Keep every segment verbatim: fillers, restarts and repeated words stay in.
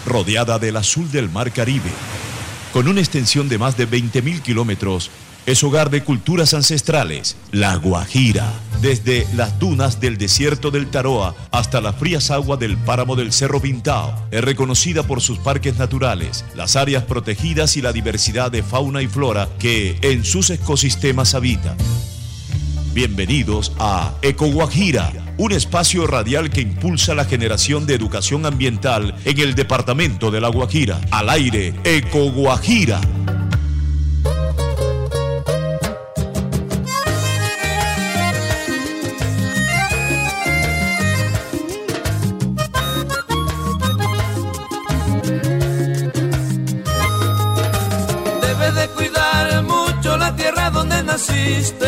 rodeada del azul del Mar Caribe. Con una extensión de más de veinte mil kilómetros, es hogar de culturas ancestrales, La Guajira. Desde las dunas del desierto del Taroa hasta las frías aguas del páramo del Cerro Pintao, es reconocida por sus parques naturales, las áreas protegidas y la diversidad de fauna y flora que en sus ecosistemas habitan. Bienvenidos a Eco Guajira, un espacio radial que impulsa la generación de educación ambiental en el departamento de La Guajira. Al aire, Eco Guajira. Debes de cuidar mucho la tierra donde naciste.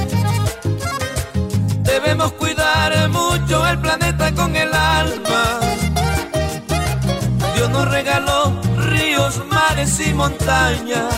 Debemos cuidar mucho el planeta con el alma. Dios nos regaló ríos, mares y montañas.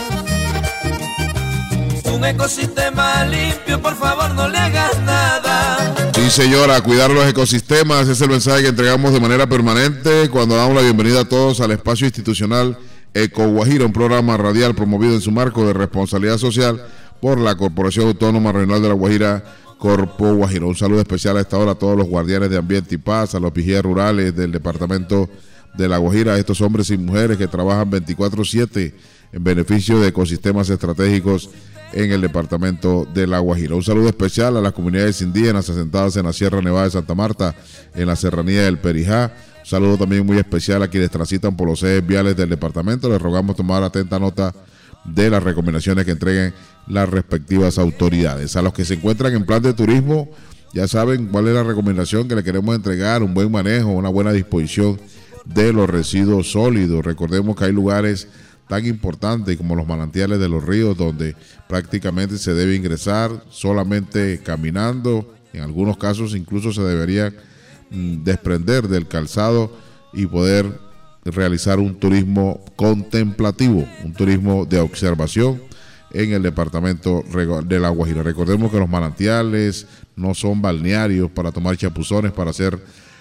Un ecosistema limpio, por favor no le hagas nada. Sí, señora, cuidar los ecosistemas es el mensaje que entregamos de manera permanente cuando damos la bienvenida a todos al espacio institucional Eco Guajira, un programa radial promovido en su marco de responsabilidad social por la Corporación Autónoma Regional de La Guajira, Corpo Guajira. Un saludo especial a esta hora a todos los guardianes de ambiente y paz, a los vigías rurales del departamento de La Guajira, a estos hombres y mujeres que trabajan veinticuatro siete en beneficio de ecosistemas estratégicos en el departamento de La Guajira. Un saludo especial a las comunidades indígenas asentadas en la Sierra Nevada de Santa Marta, en la serranía del Perijá. Un saludo también muy especial a quienes transitan por los ejes viales del departamento. Les rogamos tomar atenta nota de las recomendaciones que entreguen las respectivas autoridades. A los que se encuentran en plan de turismo, ya saben cuál es la recomendación que le queremos entregar: un buen manejo, una buena disposición de los residuos sólidos. Recordemos que hay lugares tan importantes como los manantiales de los ríos donde prácticamente se debe ingresar solamente caminando. En algunos casos incluso se debería mm, desprender del calzado y poder realizar un turismo contemplativo, un turismo de observación en el departamento de La Guajira. Recordemos que los manantiales no son balnearios para tomar chapuzones, para hacer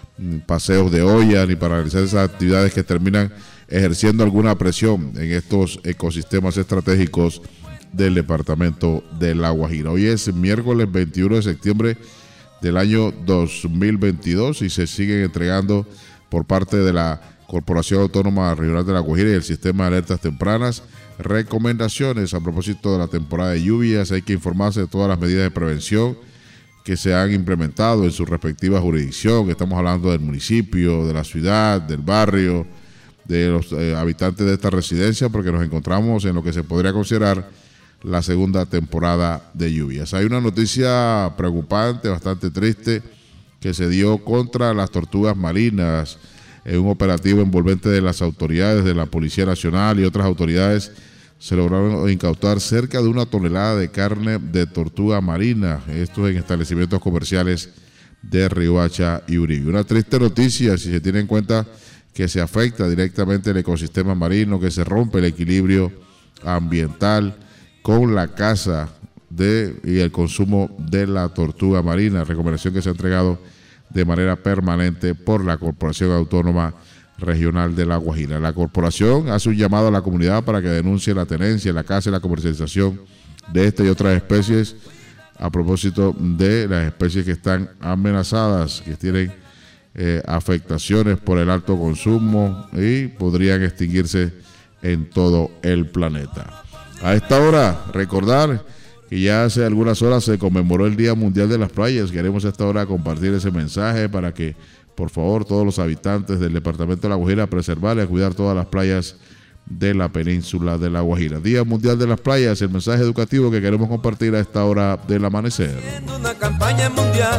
paseos de olla, ni para realizar esas actividades que terminan ejerciendo alguna presión en estos ecosistemas estratégicos del departamento de La Guajira. Hoy es miércoles veintiuno de septiembre del año dos mil veintidós y se siguen entregando por parte de la Corporación Autónoma Regional de La Guajira y el Sistema de Alertas Tempranas recomendaciones a propósito de la temporada de lluvias. Hay que informarse de todas las medidas de prevención que se han implementado en su respectiva jurisdicción. Estamos hablando del municipio, de la ciudad, del barrio, de los eh, habitantes de esta residencia, porque nos encontramos en lo que se podría considerar la segunda temporada de lluvias. Hay una noticia preocupante, bastante triste, que se dio contra las tortugas marinas en un operativo envolvente de las autoridades de la Policía Nacional y otras autoridades. Se lograron incautar cerca de una tonelada de carne de tortuga marina, esto en establecimientos comerciales de Riohacha y Uribe. Una triste noticia si se tiene en cuenta que se afecta directamente el ecosistema marino, que se rompe el equilibrio ambiental con la caza de, y el consumo de la tortuga marina. Recomendación que se ha entregado de manera permanente por la Corporación Autónoma Regional de La Guajira. La corporación hace un llamado a la comunidad para que denuncie la tenencia, la caza y la comercialización de esta y otras especies a propósito de las especies que están amenazadas, que tienen eh, afectaciones por el alto consumo y podrían extinguirse en todo el planeta. A esta hora, recordar que ya hace algunas horas se conmemoró el Día Mundial de las Playas. Queremos a esta hora compartir ese mensaje para que, por favor, todos los habitantes del departamento de La Guajira preservar y cuidar todas las playas de la península de La Guajira. Día Mundial de las Playas, el mensaje educativo que queremos compartir a esta hora del amanecer. Una campaña mundial.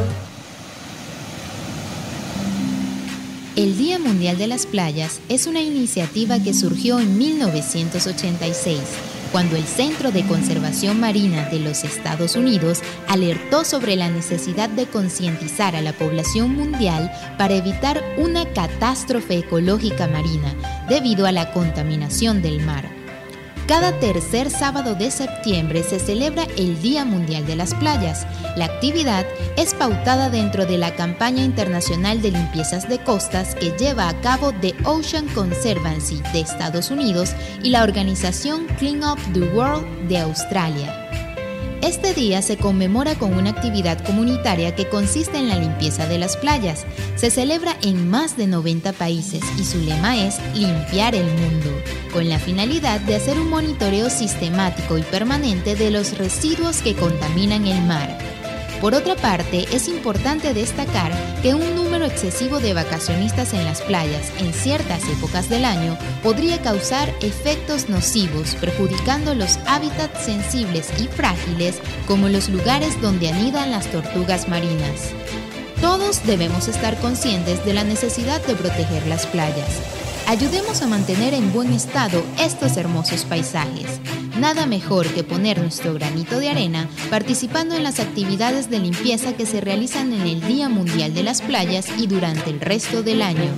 El Día Mundial de las Playas es una iniciativa que surgió en mil novecientos ochenta y seis, cuando el Centro de Conservación Marina de los Estados Unidos alertó sobre la necesidad de concientizar a la población mundial para evitar una catástrofe ecológica marina debido a la contaminación del mar. Cada tercer sábado de septiembre se celebra el Día Mundial de las Playas. La actividad es pautada dentro de la campaña internacional de limpiezas de costas que lleva a cabo The Ocean Conservancy de Estados Unidos y la organización Clean Up the World de Australia. Este día se conmemora con una actividad comunitaria que consiste en la limpieza de las playas. Se celebra en más de noventa países y su lema es limpiar el mundo, con la finalidad de hacer un monitoreo sistemático y permanente de los residuos que contaminan el mar. Por otra parte, es importante destacar que un número excesivo de vacacionistas en las playas en ciertas épocas del año podría causar efectos nocivos, perjudicando los hábitats sensibles y frágiles como los lugares donde anidan las tortugas marinas. Todos debemos estar conscientes de la necesidad de proteger las playas. Ayudemos a mantener en buen estado estos hermosos paisajes. Nada mejor que poner nuestro granito de arena participando en las actividades de limpieza que se realizan en el Día Mundial de las Playas y durante el resto del año.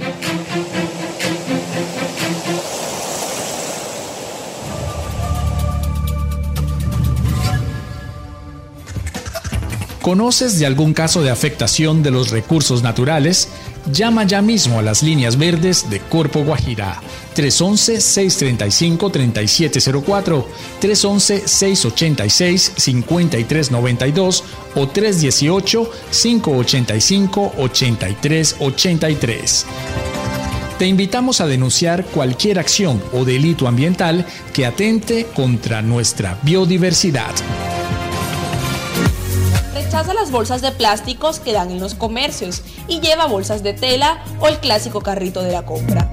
¿Conoces de algún caso de afectación de los recursos naturales? Llama ya mismo a las líneas verdes de Corpo Guajira, tres once, seis treinta y cinco, treinta y siete cero cuatro, tres once, seis ochenta y seis, cincuenta y tres noventa y dos o tres dieciocho, cinco ochenta y cinco, ochenta y tres ochenta y tres. Te invitamos a denunciar cualquier acción o delito ambiental que atente contra nuestra biodiversidad. Rechaza las bolsas de plásticos que dan en los comercios y lleva bolsas de tela o el clásico carrito de la compra.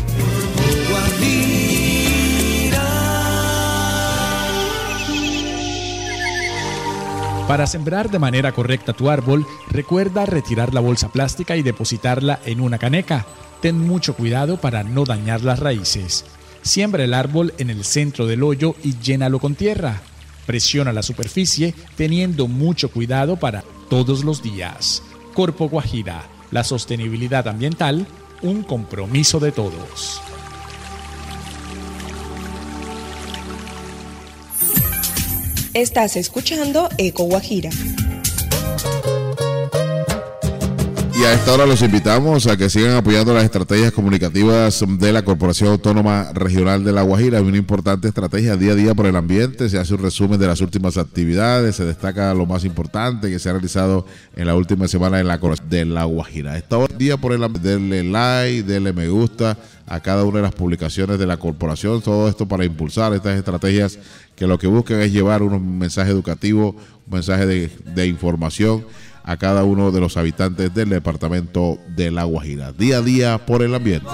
Para sembrar de manera correcta tu árbol, recuerda retirar la bolsa plástica y depositarla en una caneca. Ten mucho cuidado para no dañar las raíces. Siembra el árbol en el centro del hoyo y llénalo con tierra. Presiona la superficie teniendo mucho cuidado para todos los días. Corpo Guajira, la sostenibilidad ambiental, un compromiso de todos. Estás escuchando Eco Guajira. Y a esta hora los invitamos a que sigan apoyando las estrategias comunicativas de la Corporación Autónoma Regional de La Guajira. Hay una importante estrategia día a día por el ambiente. Se hace un resumen de las últimas actividades, se destaca lo más importante que se ha realizado en la última semana en la Corporación de La Guajira. A esta hora, día por el ambiente, denle like, denle me gusta a cada una de las publicaciones de la corporación. Todo esto para impulsar estas estrategias que lo que buscan es llevar un mensaje educativo, un mensaje de, de información a cada uno de los habitantes del departamento de La Guajira. Día a día por el ambiente.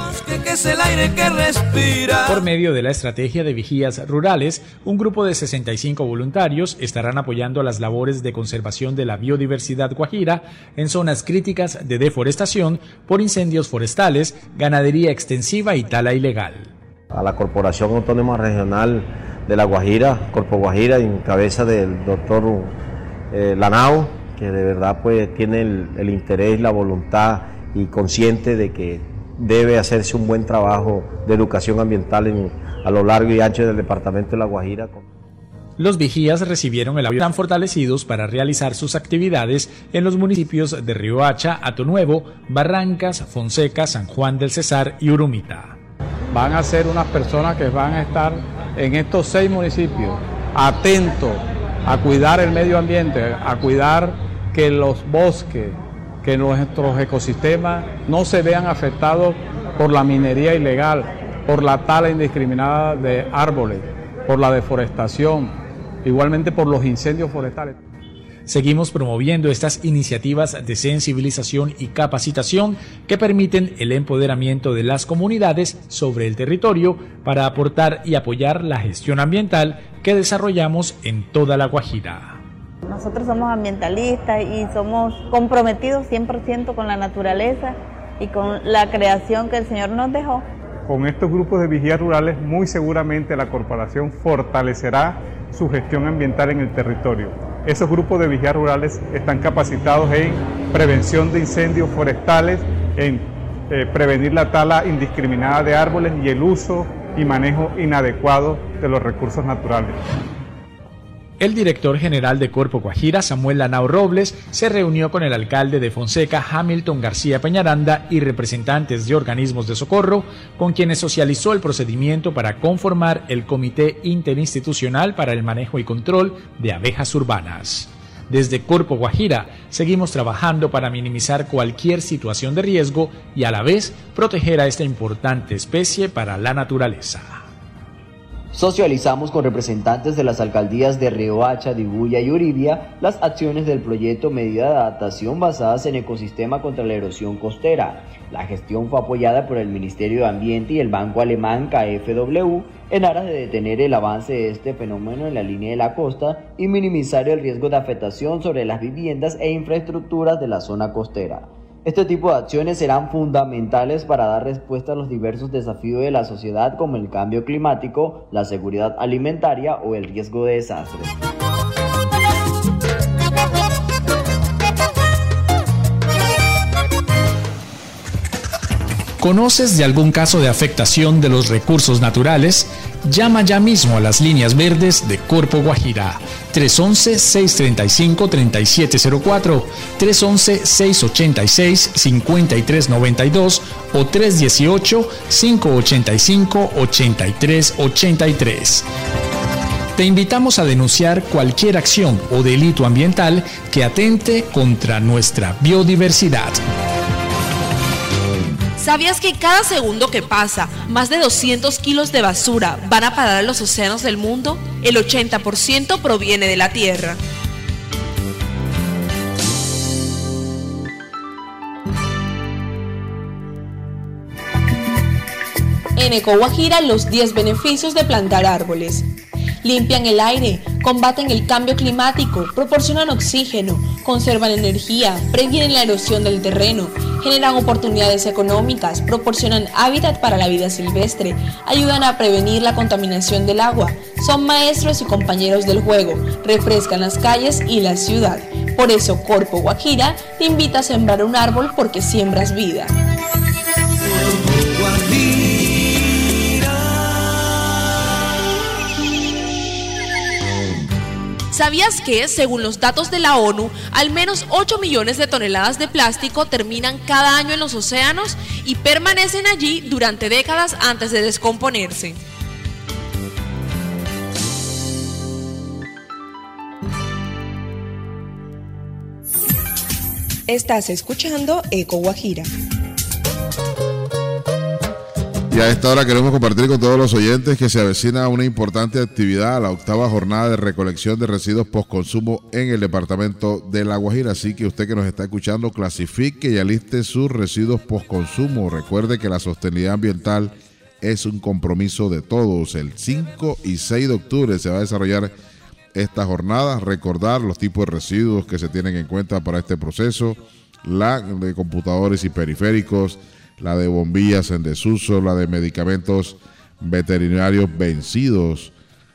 Por medio de la estrategia de vigías rurales, un grupo de sesenta y cinco voluntarios estarán apoyando las labores de conservación de la biodiversidad guajira en zonas críticas de deforestación por incendios forestales, ganadería extensiva y tala ilegal. A la Corporación Autónoma Regional de La Guajira, Corpo Guajira, en cabeza del doctor eh, Lanao, que de verdad pues tiene el, el interés, la voluntad y consciente de que debe hacerse un buen trabajo de educación ambiental en, a lo largo y ancho del departamento de La Guajira. Los vigías recibieron el apoyo tan fortalecidos para realizar sus actividades en los municipios de Riohacha, Atonuevo, Barrancas, Fonseca, San Juan del Cesar y Urumita. Van a ser unas personas que van a estar en estos seis municipios atentos a cuidar el medio ambiente, a cuidar que los bosques, que nuestros ecosistemas no se vean afectados por la minería ilegal, por la tala indiscriminada de árboles, por la deforestación, igualmente por los incendios forestales. Seguimos promoviendo estas iniciativas de sensibilización y capacitación que permiten el empoderamiento de las comunidades sobre el territorio para aportar y apoyar la gestión ambiental que desarrollamos en toda La Guajira. Nosotros somos ambientalistas y somos comprometidos cien por ciento con la naturaleza y con la creación que el Señor nos dejó. Con estos grupos de vigías rurales muy seguramente la corporación fortalecerá su gestión ambiental en el territorio. Esos grupos de vigías rurales están capacitados en prevención de incendios forestales, en eh, prevenir la tala indiscriminada de árboles y el uso y manejo inadecuado de los recursos naturales. El director general de Corpo Guajira, Samuel Lanao Robles, se reunió con el alcalde de Fonseca, Hamilton García Peñaranda, y representantes de organismos de socorro, con quienes socializó el procedimiento para conformar el Comité Interinstitucional para el Manejo y Control de Abejas Urbanas. Desde Corpo Guajira seguimos trabajando para minimizar cualquier situación de riesgo y a la vez proteger a esta importante especie para la naturaleza. Socializamos con representantes de las alcaldías de Riohacha, Dibuya y Uribia las acciones del proyecto Medida de Adaptación basadas en ecosistema contra la erosión costera. La gestión fue apoyada por el Ministerio de Ambiente y el banco alemán K F W en aras de detener el avance de este fenómeno en la línea de la costa y minimizar el riesgo de afectación sobre las viviendas e infraestructuras de la zona costera. Este tipo de acciones serán fundamentales para dar respuesta a los diversos desafíos de la sociedad como el cambio climático, la seguridad alimentaria o el riesgo de desastres. ¿Conoces de algún caso de afectación de los recursos naturales? Llama ya mismo a las líneas verdes de Corpo Guajira, tres once, seis treinta y cinco, treinta y siete cero cuatro, tres once, seis ochenta y seis, cincuenta y tres noventa y dos o tres dieciocho, cinco ochenta y cinco, ochenta y tres ochenta y tres. Te invitamos a denunciar cualquier acción o delito ambiental que atente contra nuestra biodiversidad. ¿Sabías que cada segundo que pasa, más de doscientos kilos de basura van a parar a los océanos del mundo? El ochenta por ciento proviene de la tierra. En Eco Guajira, los diez beneficios de plantar árboles. Limpian el aire, combaten el cambio climático, proporcionan oxígeno, conservan energía, previenen la erosión del terreno, generan oportunidades económicas, proporcionan hábitat para la vida silvestre, ayudan a prevenir la contaminación del agua, son maestros y compañeros del juego, refrescan las calles y la ciudad. Por eso Corpo Guajira te invita a sembrar un árbol porque siembras vida. ¿Sabías que, según los datos de la ONU, al menos ocho millones de toneladas de plástico terminan cada año en los océanos y permanecen allí durante décadas antes de descomponerse? Estás escuchando Eco Guajira. Y a esta hora queremos compartir con todos los oyentes que se avecina una importante actividad, la octava jornada de recolección de residuos postconsumo en el departamento de La Guajira. Así que usted que nos está escuchando, clasifique y aliste sus residuos postconsumo. Recuerde que la sostenibilidad ambiental es un compromiso de todos. El cinco y seis de octubre se va a desarrollar esta jornada. Recordar los tipos de residuos que se tienen en cuenta para este proceso, la de computadores y periféricos, la de bombillas en desuso, la de medicamentos veterinarios vencidos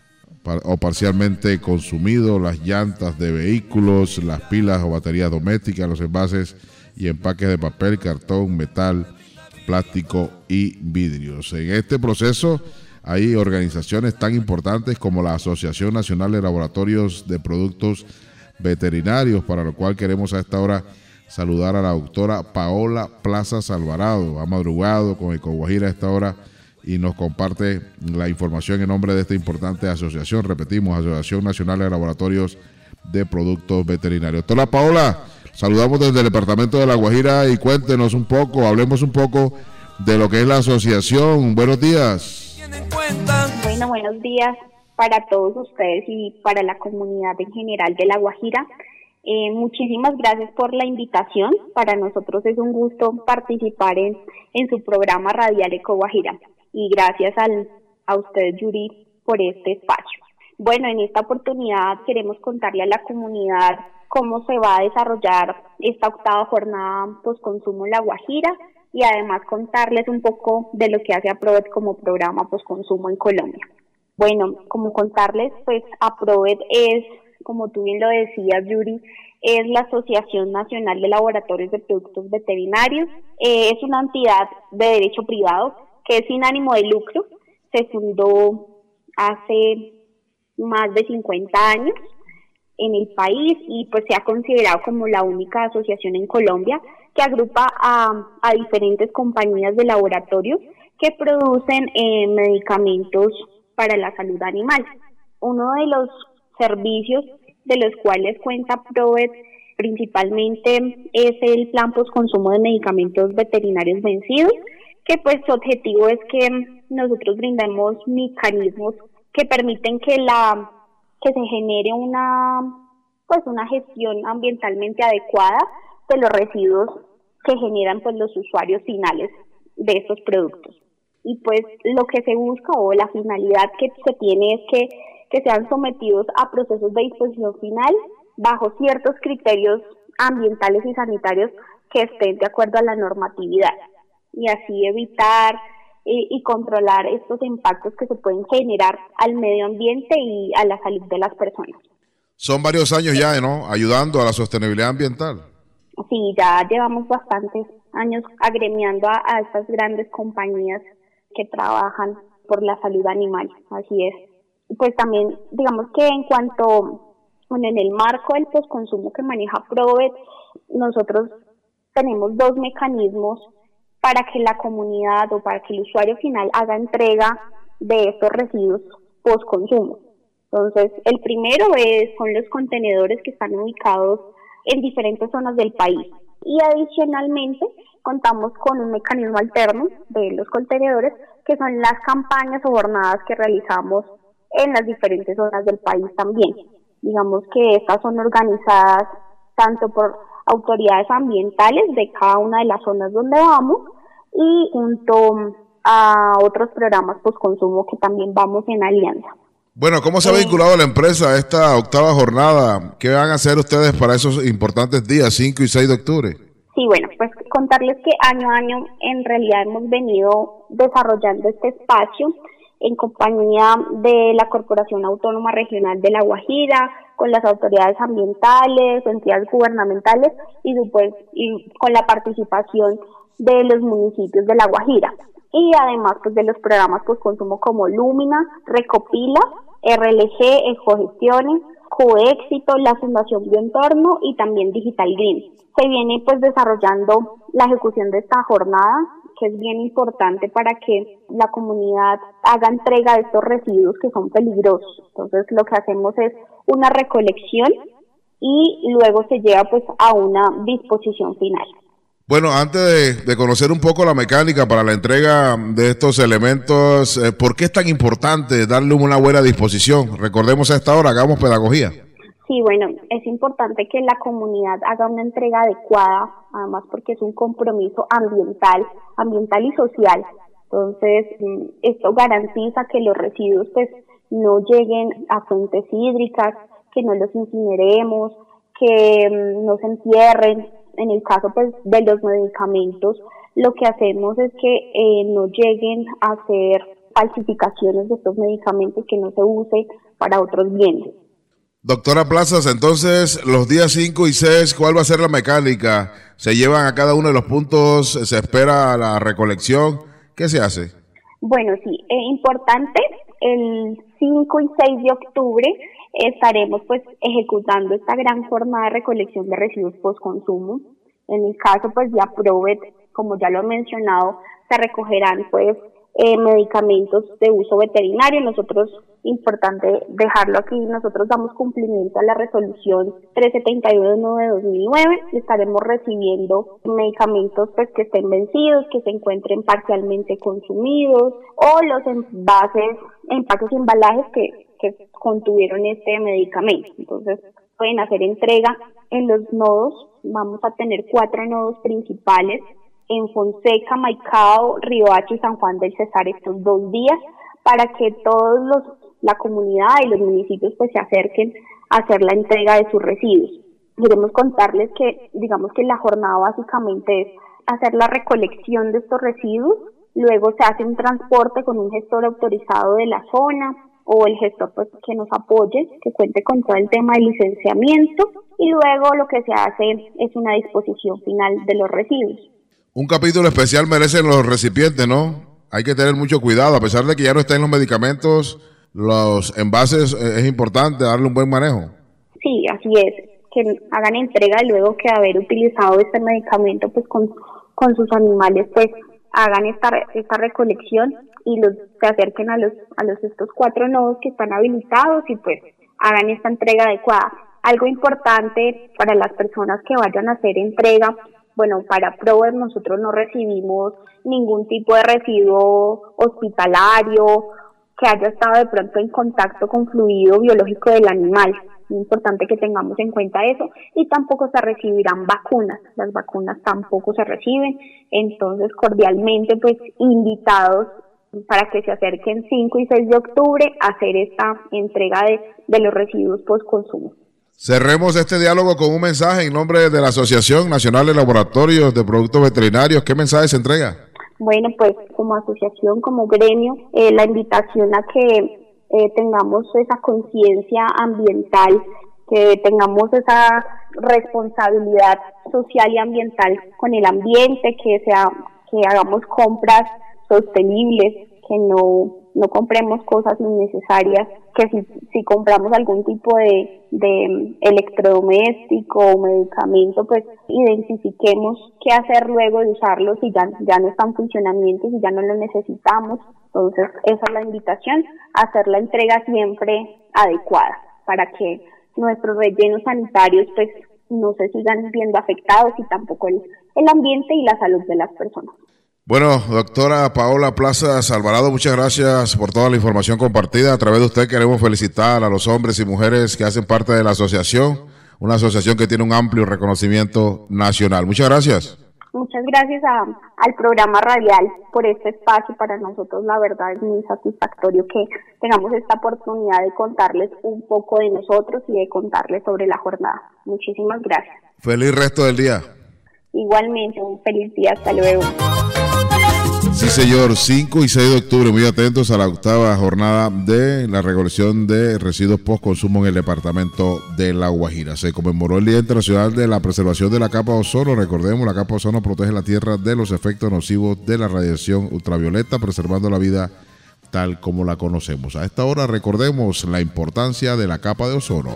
o parcialmente consumidos, las llantas de vehículos, las pilas o baterías domésticas, los envases y empaques de papel, cartón, metal, plástico y vidrios. En este proceso hay organizaciones tan importantes como la Asociación Nacional de Laboratorios de Productos Veterinarios, para lo cual queremos a esta hora saludar a la doctora Paola Plazas Alvarado. Ha madrugado con Eco Guajira a esta hora y nos comparte la información en nombre de esta importante asociación. Repetimos, Asociación Nacional de Laboratorios de Productos Veterinarios. Doctora Paola, saludamos desde el departamento de La Guajira y cuéntenos un poco, hablemos un poco de lo que es la asociación. Buenos días. Bueno, buenos días para todos ustedes y para la comunidad en general de La Guajira. Eh, muchísimas gracias por la invitación. Para nosotros es un gusto participar en, en su programa radial Eco Guajira. Y gracias al, a usted, Yuri, por este espacio. Bueno, en esta oportunidad queremos contarle a la comunidad cómo se va a desarrollar esta octava jornada postconsumo en La Guajira y además contarles un poco de lo que hace APROVET como programa postconsumo en Colombia. Bueno, como contarles, pues APROVET es, como tú bien lo decías, Yuri, es la Asociación Nacional de Laboratorios de Productos Veterinarios. Eh, es una entidad de derecho privado que es sin ánimo de lucro. se fundó hace más de cincuenta años en el país y pues se ha considerado como la única asociación en Colombia que agrupa a, a diferentes compañías de laboratorio que producen eh, medicamentos para la salud animal. Uno de los servicios de los cuales cuenta ProVet principalmente es el plan postconsumo de medicamentos veterinarios vencidos, que pues su objetivo es que nosotros brindemos mecanismos que permiten que la que se genere una pues una gestión ambientalmente adecuada de los residuos que generan pues los usuarios finales de estos productos. Y pues lo que se busca o la finalidad que se tiene es que, que sean sometidos a procesos de disposición final bajo ciertos criterios ambientales y sanitarios que estén de acuerdo a la normatividad y así evitar y, y controlar estos impactos que se pueden generar al medio ambiente y a la salud de las personas. Son varios años ya, ¿no?, ayudando a la sostenibilidad ambiental. Sí, ya llevamos bastantes años agremiando a, a estas grandes compañías que trabajan por la salud animal, así es. Pues también, digamos que en cuanto, bueno, en el marco del postconsumo que maneja ProVet, nosotros tenemos dos mecanismos para que la comunidad o para que el usuario final haga entrega de estos residuos postconsumo. Entonces, el primero es, son los contenedores que están ubicados en diferentes zonas del país. Y adicionalmente, contamos con un mecanismo alterno de los contenedores, que son las campañas o jornadas que realizamos en las diferentes zonas del país también. Digamos que estas son organizadas tanto por autoridades ambientales de cada una de las zonas donde vamos y junto a otros programas postconsumo que también vamos en alianza. Bueno, ¿cómo se ha vinculado la empresa a esta octava jornada? ¿Qué van a hacer ustedes para esos importantes días, cinco y seis de octubre? Sí, bueno, pues contarles que año a año en realidad hemos venido desarrollando este espacio en compañía de la Corporación Autónoma Regional de La Guajira, con las autoridades ambientales, entidades gubernamentales y, pues, y con la participación de los municipios de La Guajira. Y además pues de los programas postconsumo como Lumina, Recopila, R L G, Ecogestiones, Coéxito, la Fundación Bioentorno y también Digital Green. Se viene pues desarrollando la ejecución de esta jornada, que es bien importante para que la comunidad haga entrega de estos residuos que son peligrosos. Entonces lo que hacemos es una recolección y luego se lleva pues a una disposición final. Bueno, antes de, de conocer un poco la mecánica para la entrega de estos elementos, eh, ¿por qué es tan importante darle una buena disposición? Recordemos a esta hora, hagamos pedagogía. Sí, bueno, es importante que la comunidad haga una entrega adecuada, además porque es un compromiso ambiental, ambiental y social. Entonces, esto garantiza que los residuos pues no lleguen a fuentes hídricas, que no los incineremos, que no se entierren. En el caso pues de los medicamentos, lo que hacemos es que eh, no lleguen a hacer falsificaciones de estos medicamentos, que no se use para otros bienes. Doctora Plazas, entonces los días cinco y seis, ¿cuál va a ser la mecánica? ¿Se llevan a cada uno de los puntos? ¿Se espera la recolección? ¿Qué se hace? Bueno, sí, es importante, el cinco y seis de octubre estaremos pues ejecutando esta gran jornada de recolección de residuos postconsumo. En el caso pues de ProVet, como ya lo he mencionado, se recogerán pues eh, medicamentos de uso veterinario. Nosotros, importante dejarlo aquí, nosotros damos cumplimiento a la resolución trescientos setenta y uno de dos mil nueve y estaremos recibiendo medicamentos pues que estén vencidos, que se encuentren parcialmente consumidos o los envases, empaques y embalajes que que contuvieron este medicamento. Entonces pueden hacer entrega en los nodos. Vamos a tener cuatro nodos principales en Fonseca, Maicao, Riohacha y San Juan del Cesar estos dos días, para que todos los la comunidad y los municipios pues se acerquen a hacer la entrega de sus residuos. Queremos contarles que digamos que la jornada básicamente es hacer la recolección de estos residuos, luego se hace un transporte con un gestor autorizado de la zona, o el gestor pues que nos apoye, que cuente con todo el tema de licenciamiento, y luego lo que se hace es una disposición final de los residuos. Un capítulo especial merecen los recipientes, ¿no? hay que tener mucho cuidado, a pesar de que ya no estén los medicamentos, los envases, eh, es importante darle un buen manejo. Sí, así es, que hagan entrega luego que haber utilizado este medicamento pues con, con sus animales, pues hagan esta, esta recolección y los se acerquen a los a los estos cuatro nodos que están habilitados y pues hagan esta entrega adecuada. Algo importante para las personas que vayan a hacer entrega, bueno, para Prover nosotros no recibimos ningún tipo de residuo hospitalario que haya estado de pronto en contacto con fluido biológico del animal. Es importante que tengamos en cuenta eso, y tampoco se recibirán vacunas, las vacunas tampoco se reciben, entonces cordialmente pues invitados para que se acerquen cinco y seis de octubre a hacer esta entrega de, de los residuos post-consumo. Cerremos este diálogo con un mensaje en nombre de la Asociación Nacional de Laboratorios de Productos Veterinarios. ¿Qué mensaje se entrega? Bueno, pues como asociación, como gremio, eh, la invitación a que eh, tengamos esa conciencia ambiental, que tengamos esa responsabilidad social y ambiental con el ambiente, que sea, que hagamos compras sostenibles, que no no compremos cosas innecesarias, que si, si compramos algún tipo de, de electrodoméstico o medicamento, pues identifiquemos qué hacer luego de usarlo si ya, ya no está en funcionamiento, si ya no lo necesitamos. Entonces esa es la invitación, a hacer la entrega siempre adecuada para que nuestros rellenos sanitarios pues no se sigan viendo afectados y tampoco el, el ambiente y la salud de las personas. Bueno, doctora Paola Plazas Alvarado, muchas gracias por toda la información compartida. A través de usted queremos felicitar a los hombres y mujeres que hacen parte de la asociación, una asociación que tiene un amplio reconocimiento nacional. Muchas gracias. Muchas gracias a, al programa radial por este espacio. Para nosotros la verdad es muy satisfactorio que tengamos esta oportunidad de contarles un poco de nosotros y de contarles sobre la jornada. Muchísimas gracias. Feliz resto del día. Igualmente, un feliz día. Hasta luego. Sí, señor, cinco y seis de octubre, muy atentos a la octava jornada de la recolección de residuos post-consumo en el departamento de La Guajira. Se conmemoró el Día Internacional de la Preservación de la Capa de Ozono. Recordemos, la capa de ozono protege la Tierra de los efectos nocivos de la radiación ultravioleta, preservando la vida tal como la conocemos. A esta hora recordemos la importancia de la capa de ozono.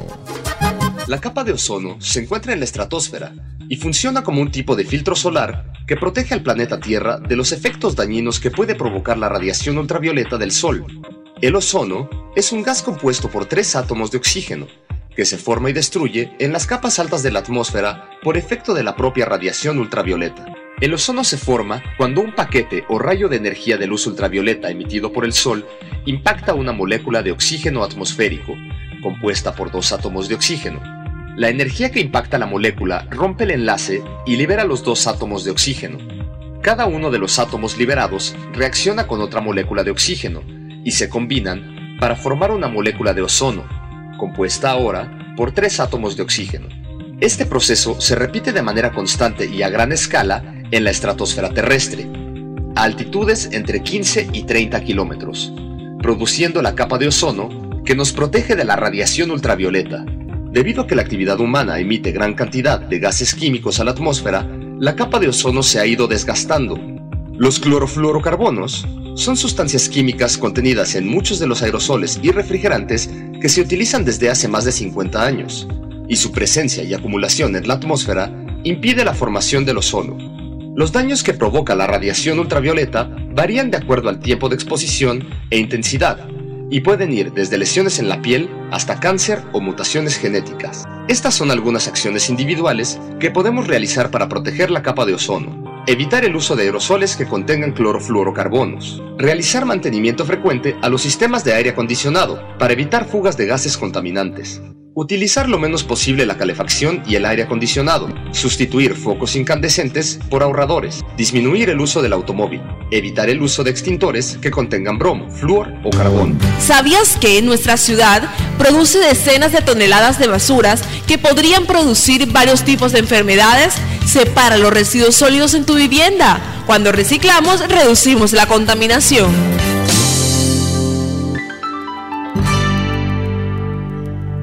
La capa de ozono se encuentra en la estratosfera y funciona como un tipo de filtro solar que protege al planeta Tierra de los efectos dañinos que puede provocar la radiación ultravioleta del Sol. El ozono es un gas compuesto por tres átomos de oxígeno, que se forma y destruye en las capas altas de la atmósfera por efecto de la propia radiación ultravioleta. El ozono se forma cuando un paquete o rayo de energía de luz ultravioleta emitido por el Sol impacta una molécula de oxígeno atmosférico, compuesta por dos átomos de oxígeno. La energía que impacta la molécula rompe el enlace y libera los dos átomos de oxígeno. Cada uno de los átomos liberados reacciona con otra molécula de oxígeno y se combinan para formar una molécula de ozono, compuesta ahora por tres átomos de oxígeno. Este proceso se repite de manera constante y a gran escala en la estratosfera terrestre, a altitudes entre quince y treinta kilómetros, produciendo la capa de ozono que nos protege de la radiación ultravioleta. Debido a que la actividad humana emite gran cantidad de gases químicos a la atmósfera, la capa de ozono se ha ido desgastando. Los clorofluorocarbonos son sustancias químicas contenidas en muchos de los aerosoles y refrigerantes que se utilizan desde hace más de cincuenta años, y su presencia y acumulación en la atmósfera impide la formación del ozono. Los daños que provoca la radiación ultravioleta varían de acuerdo al tiempo de exposición e intensidad, y pueden ir desde lesiones en la piel hasta cáncer o mutaciones genéticas. Estas son algunas acciones individuales que podemos realizar para proteger la capa de ozono. Evitar el uso de aerosoles que contengan clorofluorocarbonos. Realizar mantenimiento frecuente a los sistemas de aire acondicionado para evitar fugas de gases contaminantes. Utilizar lo menos posible la calefacción y el aire acondicionado. Sustituir focos incandescentes por ahorradores. Disminuir el uso del automóvil. Evitar el uso de extintores que contengan bromo, flúor o carbón. ¿Sabías que nuestra ciudad produce decenas de toneladas de basuras que podrían producir varios tipos de enfermedades? Separa los residuos sólidos en tu vivienda. Cuando reciclamos, reducimos la contaminación.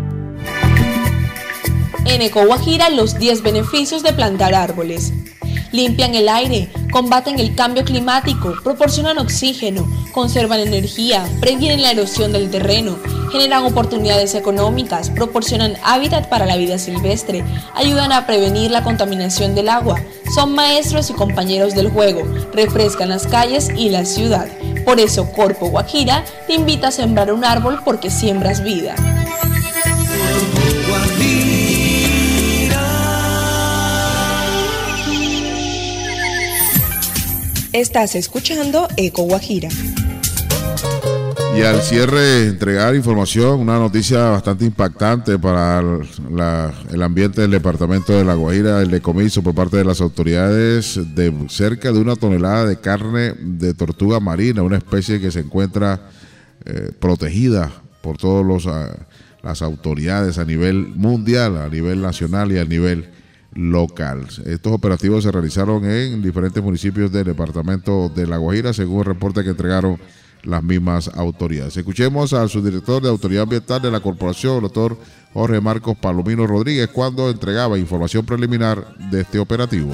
En Eco Guajira, los diez beneficios de plantar árboles. Limpian el aire, combaten el cambio climático, proporcionan oxígeno, conservan energía, previenen la erosión del terreno, generan oportunidades económicas, proporcionan hábitat para la vida silvestre, ayudan a prevenir la contaminación del agua, son maestros y compañeros del juego, refrescan las calles y la ciudad. Por eso Corpo Guajira te invita a sembrar un árbol porque siembras vida. Estás escuchando Eco Guajira. Y al cierre, entregar información, una noticia bastante impactante para la, el ambiente del departamento de La Guajira, el decomiso por parte de las autoridades de cerca de una tonelada de carne de tortuga marina, una especie que se encuentra eh, protegida por todas las autoridades a nivel mundial, a nivel nacional y a nivel local. Estos operativos se realizaron en diferentes municipios del departamento de La Guajira, según el reporte que entregaron las mismas autoridades. Escuchemos al subdirector de Autoridad Ambiental de la Corporación, el doctor Jorge Marcos Palomino Rodríguez, cuando entregaba información preliminar de este operativo.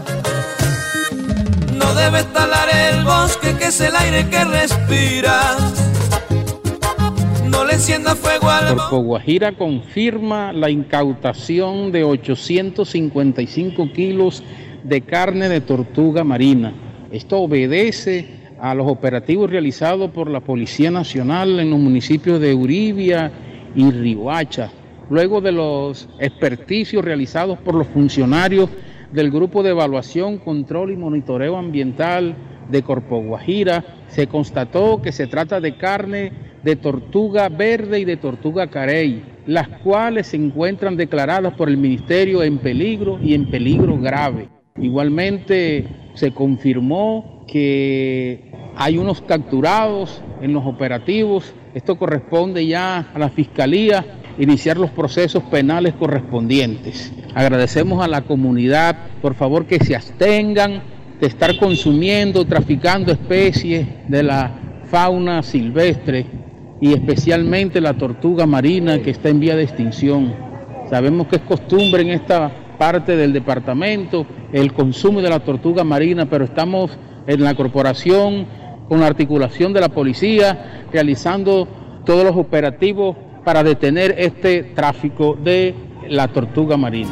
No debes talar el bosque, que es el aire que respiras. No le encienda fuego al bosque. Corpo Guajira confirma la incautación de ochocientos cincuenta y cinco kilos de carne de tortuga marina. Esto obedece a los operativos realizados por la Policía Nacional en los municipios de Uribia y Riohacha, luego de los experticios realizados por los funcionarios del Grupo de Evaluación, Control y Monitoreo Ambiental de Corpo Guajira. Se constató que se trata de carne de tortuga verde y de tortuga carey, las cuales se encuentran declaradas por el Ministerio en peligro y en peligro grave. Igualmente se confirmó que hay unos capturados en los operativos. Esto corresponde ya a la Fiscalía iniciar los procesos penales correspondientes. Agradecemos a la comunidad, por favor, que se abstengan de estar consumiendo, traficando especies de la fauna silvestre y especialmente la tortuga marina, que está en vía de extinción. Sabemos que es costumbre en esta parte del departamento el consumo de la tortuga marina, pero estamos en la corporación con la articulación de la policía realizando todos los operativos para detener este tráfico de la tortuga marina.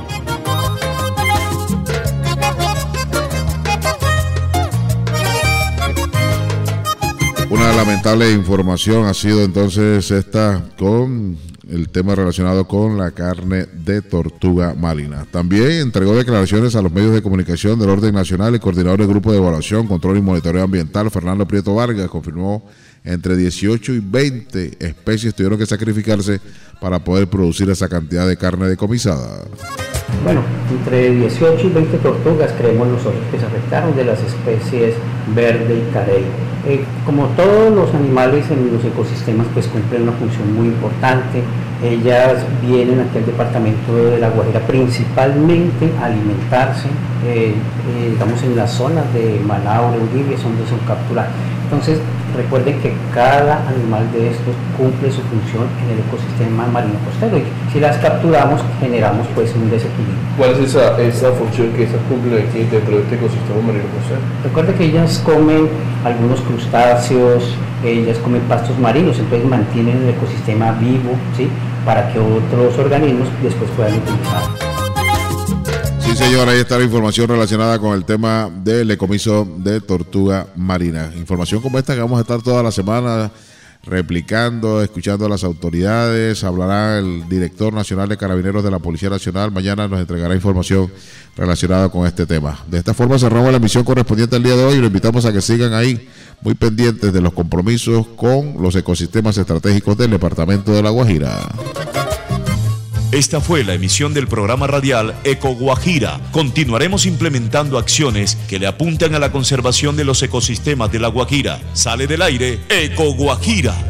Una lamentable información ha sido entonces esta con el tema relacionado con la carne de tortuga marina. También entregó declaraciones a los medios de comunicación del orden nacional el coordinador del Grupo de Evaluación, Control y Monitoreo Ambiental, Fernando Prieto Vargas, confirmó entre dieciocho y veinte especies tuvieron que sacrificarse para poder producir esa cantidad de carne decomisada. Bueno, entre dieciocho y veinte tortugas creemos nosotros que se afectaron de las especies verde y carey. Eh, como todos los animales en los ecosistemas pues cumplen una función muy importante. Ellas vienen aquí al departamento de La Guajira principalmente a alimentarse, eh, eh, digamos en las zonas de Manaure, Uribia, es donde son capturadas. Entonces recuerden que cada animal de estos cumple su función en el ecosistema marino costero y si las capturamos generamos pues un desequilibrio. ¿Cuál es esa, esa función que esas cumplen aquí dentro de este ecosistema marino costero? Recuerden que ellas comen algunos crustáceos, ellas comen pastos marinos, entonces mantienen el ecosistema vivo, ¿sí? Para que otros organismos después puedan utilizarlo. Sí, señor, ahí está la información relacionada con el tema del decomiso de tortuga marina. Información como esta que vamos a estar toda la semana replicando, escuchando a las autoridades. Hablará el director nacional de Carabineros de la Policía Nacional. Mañana nos entregará información relacionada con este tema. De esta forma cerramos la emisión correspondiente al día de hoy y los invitamos a que sigan ahí muy pendientes de los compromisos con los ecosistemas estratégicos del departamento de La Guajira. Esta fue la emisión del programa radial Eco Guajira. Continuaremos implementando acciones que le apuntan a la conservación de los ecosistemas de La Guajira. Sale del aire Eco Guajira.